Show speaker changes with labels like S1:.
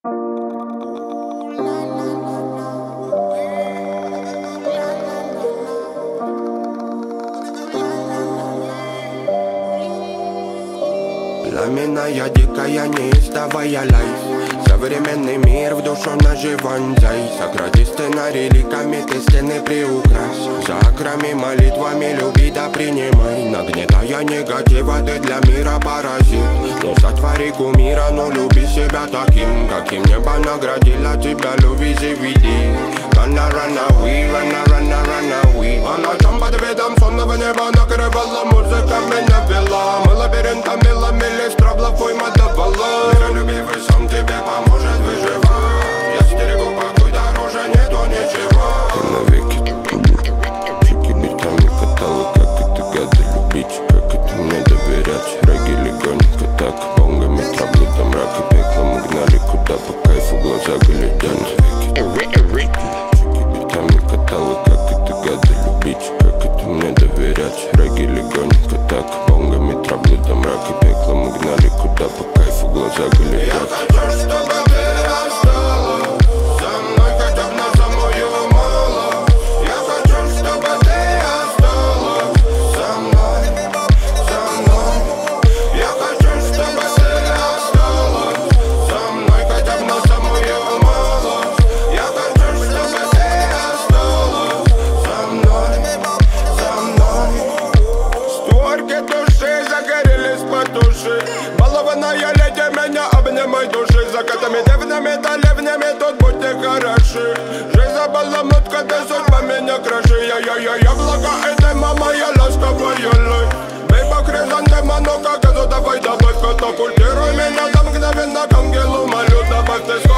S1: Пламенная, дикая, неистовая лайф. Современный мир в душу наживанзай. Сократи сценарий ликами, ты стены приукрась. Закрами молитвами люби да принимай. Нагнетая негатива, ты для мира паразит. Не сотвори кумира, но люби себя таким, каким небо наградило тебя, люби заведи. Run away, run away. А ночам под видом сонного неба накрывала музыка, меня вела. Мы лабиринтами ломили строблов, уйма давала. Миролюбивый сон тебе поможет выживать. Я стерегу покой, дороже нету ничего.
S2: Ты навеки чеки битами катала, как это гады любить, как это мне доверять. Регги легонько так, бонгами травлю до мрака пекла. Мы гнали куда по кайфу, глаза глядят. Как это гады любить, как это мне доверять. Регги легонько так, бонгами травлю до мрака пекла. Мы гнали куда по кайфу, глаза глядят.
S1: Я хочу, чтобы ты осталась со мной хотя бы на самую малость. Я хочу, чтобы ты осталась со мной, со мной. Я хочу, чтобы ты осталась со мной хотя бы на самую малость. Я хочу, чтобы ты осталась со мной, со мной. Створки души загорелись потуши. Балованная леди, меня обнимай души. Закатами, дивными да ливнями тут будьте хороши. Жизнь забаламутка, ты судьба меня краши. Яблоко, это мама, я ласковая лай. Бей по хризантемам, ну как это, давай добавь. Катапультируй меня до мгновенно к ангелу, молю, добавь ты.